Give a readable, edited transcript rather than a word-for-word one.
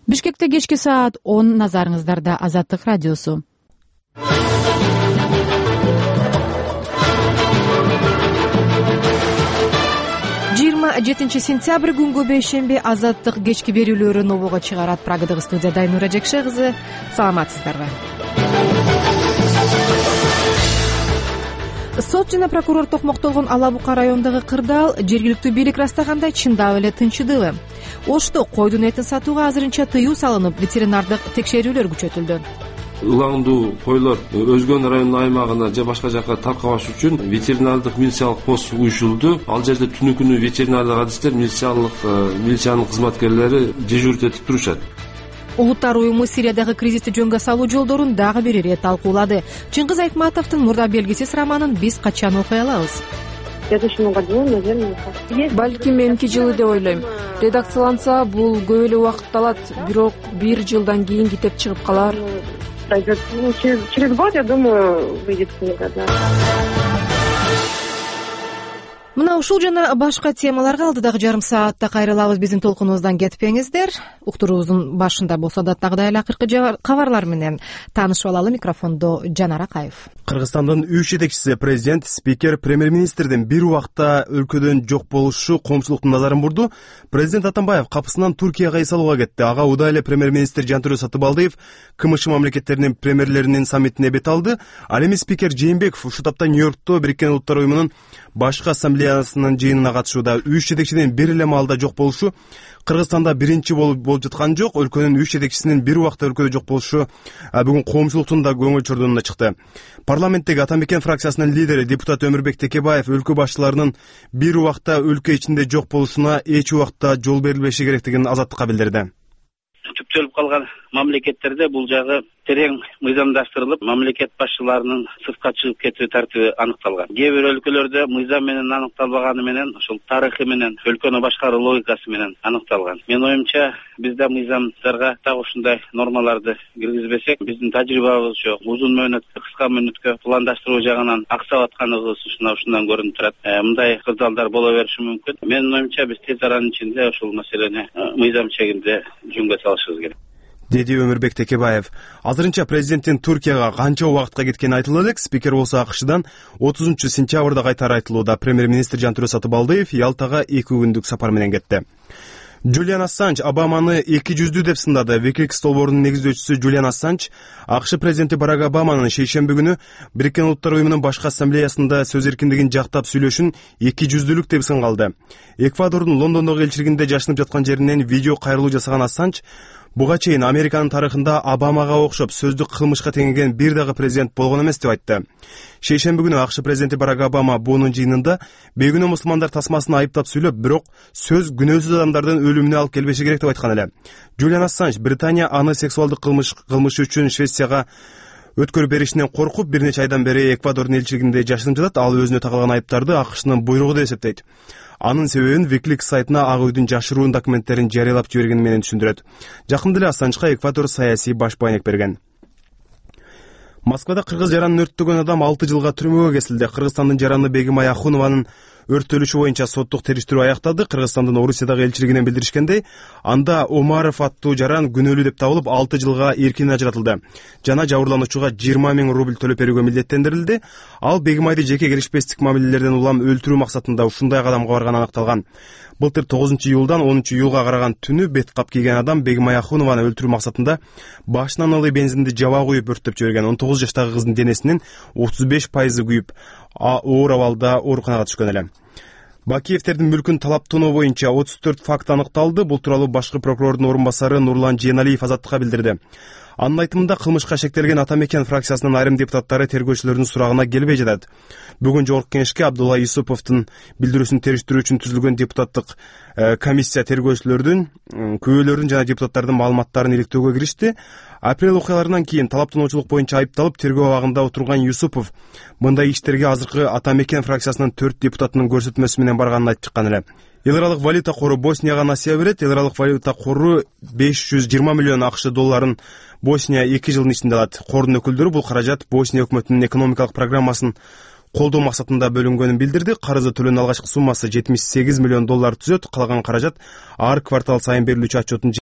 Бишкекте кечки саат 10 назарыңыздарда Азаттык радиосу. 27 сентябрь күнгө бейшемби Азаттык кечки берүүлөрү нобого чыгарат. Прагадагы студияда Айнура Жекше кызы. Саламатсыздарбы? Сот жана прокурор токмоктолгон Ала Бука районундагы кырдаал жергиликтүү бийлик ырастагандай чындап эле тынчыдыбы? Ошто койдун этин сатууга азырынча тыюу салынып, ветеринардык текшерүүлөр күчөтүлдү. Улаңдуу койлор Өзгөн районунун аймагына же башка жака таркабаш үчүн ветеринардык милициялык пост уюшулду. Ал жерде түнү күнү ветеринардык адистер, милициянын кызматкерлери дежурить этип турушат. Улуттар уюму Сириядагы кризисти жөнгө салуу жолдорун дагы бир ирет талкуулады. Чыңгыз Айтматовдун Мурда белгисиз романын биз качан окуй алабыз? Балким эмки жылы деп ойлойм. Редакцияланса бул көп эле убакыт алат, бирок 1 жылдан кийин китеп чыгып калар. Через год, я думаю, выйдет книга, да. Мына ушул жана башка темаларга алдыдагы жарым саатта кайрылабыз. Биздин толкунубуздан кетпеңиздер. Уктуруубуздун башында болсо да дагы эле акыркы кабарлар менен таанышып алалы. Микрофондо Жанар Акаев. Кыргызстандын үч жетекчиси, президент, спикер, премьер-министрдин бир убакта өлкөдөн жок болушу коомчулуктун назарын бурду. Президент Атамбаев капысынан Туркияга эс алууга кетти. Ага удай эле премьер-министр Жантөрө Сатыбалдиев КМШ мамлекеттеринин премьерлеринин саммитине бет алды. Ал эми спикер Жээнбеков ушул тапта Нью-Йоркто Бириккен Улуттар уюмунун башкы ассамблеясынын жыйынына катышууда. Үч жетекчинин бир эле маалда жок болушу Кыргызстанда биринчи болуп жаткан жок. Өлкөнүн үч жетекчисинин бир убакта өлкөдө жок болушу бүгүн коомчулуктун да көңүл чордонуна чыкты. Парламенттеги Атамекен фракциясынын лидери депутат Өмүрбек Текебаев өлкө башчыларынын бир убакта өлкө ичинде жок болушуна эч убакта жол берилбеши керектигин Азаттыкка билдирди. Түптөлүп калган мамлекеттерде бул жагы терең мыйзамдаштырылып, мамлекет башчыларынын сыртка чыгып кетүү тартиби аныкталган. Кээ бир өлкөлөрдө мыйзам менен аныкталбаганы менен, ошол тарыхы менен, өлкөнү башкаруу логикасы менен аныкталган. Менин оюмча, бизде мыйзамдарга так ушундай нормаларды киргизбесек, биздин тажрыйбабыз жок. Узун мөөнөткө, кыска мөөнөткө пландаштыруу жагынан аксап атканыбыз ушундан көрүнүп турат. Мындай кырдаалдар боло бериши мүмкүн. Менин оюмча, биз тез аранын ичинде ушул маселени мыйзам чегинде жөнгө салышыбыз керек, деди Өмүрбек Текебаев. Азырынча президенттин Туркияга канча убакытка кеткени айтылып элек. Спикер болсо АКШдан 30 сентябрда кайтары айтылууда. Премьер-министр Жантөрө Сатыбалдиев Ялтага 2 күндүк сапар менен кетти. Джулиан Ассанж Обаманы эки жүздүү деп сындады. Wikileaks долбоорунун негиздөөчүсү Джулиан Ассанж АКШ президенти Барак Обаманын шейшемби күнү Бириккен Улуттар уюмунун башкы ассамблеясында сөз эркиндигин жактап сүйлөшүн эки жүздүүлүк деп сынгалды. Эквадордун Лондондогу элчилигинде жашынып жаткан жеринен видео кайрылуу жасаган Ассанж буга чейин Американын тарыхында Обамага окшоп сөздүк кылмышка теңеген бир дагы президент болгон эмес деп айтты. Шейшемби күнү АКШ президенти Барак Обама буунун жыйынында бейгүнөө мусулмандар тасмасын айыптап сүйлөп, бирок сөз күнөөсүз адамдардын өлүмүнө алып келбеши керек деп айткан эле. Джулиан Ассанж Британия аны сексуалдык кылмышы үчүн Швецияга өткөрүп беришинен коркуп, бир нече айдан бери Эквадордун элчилигинде жашынып жатат. Ал өзүнө тагылган айыптарды АКШнын буйругу деп эсептейт. Анын себебин Wikileaks сайтына Ак үйдүн жашыруун документтерин жарыялап жибергени менен түшүндүрөт. Жакында эле Ассанжга Эквадор саясий баш байнек берген. Москвада кыргыз жаранын өрттөгөн адам 6 жылга түрмөгө кесилди. Кыргызстандын жараны Бегим Аяхунованын өрттөлүшү боюнча соттук териштирүү аякталды. Кыргызстандын Орусиядагы элчилигинен билдиришкендей, анда Омаров аттуу жаран күнөөлүү деп табылып 6 жылга эркинен ажыратылды. Жана жабырлануучуга 20 000 рубль төлөп берүүгө милдеттендирилди. Ал Бегим Айды жеке киришпестик мамилелерден улам өлтүрүү максатында ушундай кадамга барганы аныкталган. Былтыр 9-июлдан 10-июлга караган түнү бет кап кийген адам Бегим Аяхунованы өлтүрүү максатында башынан ылый бензинди жаба куюп өрттөп жиберген. 19 жаштагы кыздын денесинин 35% күйүп, оор абалда ооруканага түшкөн эле. Бакиевтердин мүлкүн талаптонуу боюнча 34 факт аныкталды. Бул тууралуу башкы прокурордун орун басары Нурлан Жээналиев Азаттыкка билдирди. Анын айтымында кылмышка шектелген Атамекен фракциясынын айрым депутаттары тергөөчүлөрдүн сурагына келбей жатат. Бүгүн жогорку кеңешке Абдулла Юсуповдун билдирүүсүн териштирүү үчүн түзүлгөн депутаттык комиссия тергөөчүлөрдүн, күбөлөрдүн жана депутаттардын маалыматтарын иликтөөгө киришти. Апрель окуяларынан кийин талаптануучулук боюнча айыпталып тергөө абагында отурган Юсупов мындай иштерге азыркы Атамекен фракциясынын 4 депутатынын көрсөтмөсү менен барганын айтып чыккан эле. Эл аралык валюта кору Боснияга насыя берет. Эл аралык валюта кору 520 миллион АКШ долларын Босния 2 жылдын ичинде алат. Кордун өкүлдөрү бул каражат Босния өкмөтүнүн экономикалык программасын колдоо максатында бөлүнгөнүн билдирди. Карызы төлөөнүн алгачкы суммасы 78 миллион доллар түзөт. Калган каражат ар квартал сайын берилүүчү отчеттун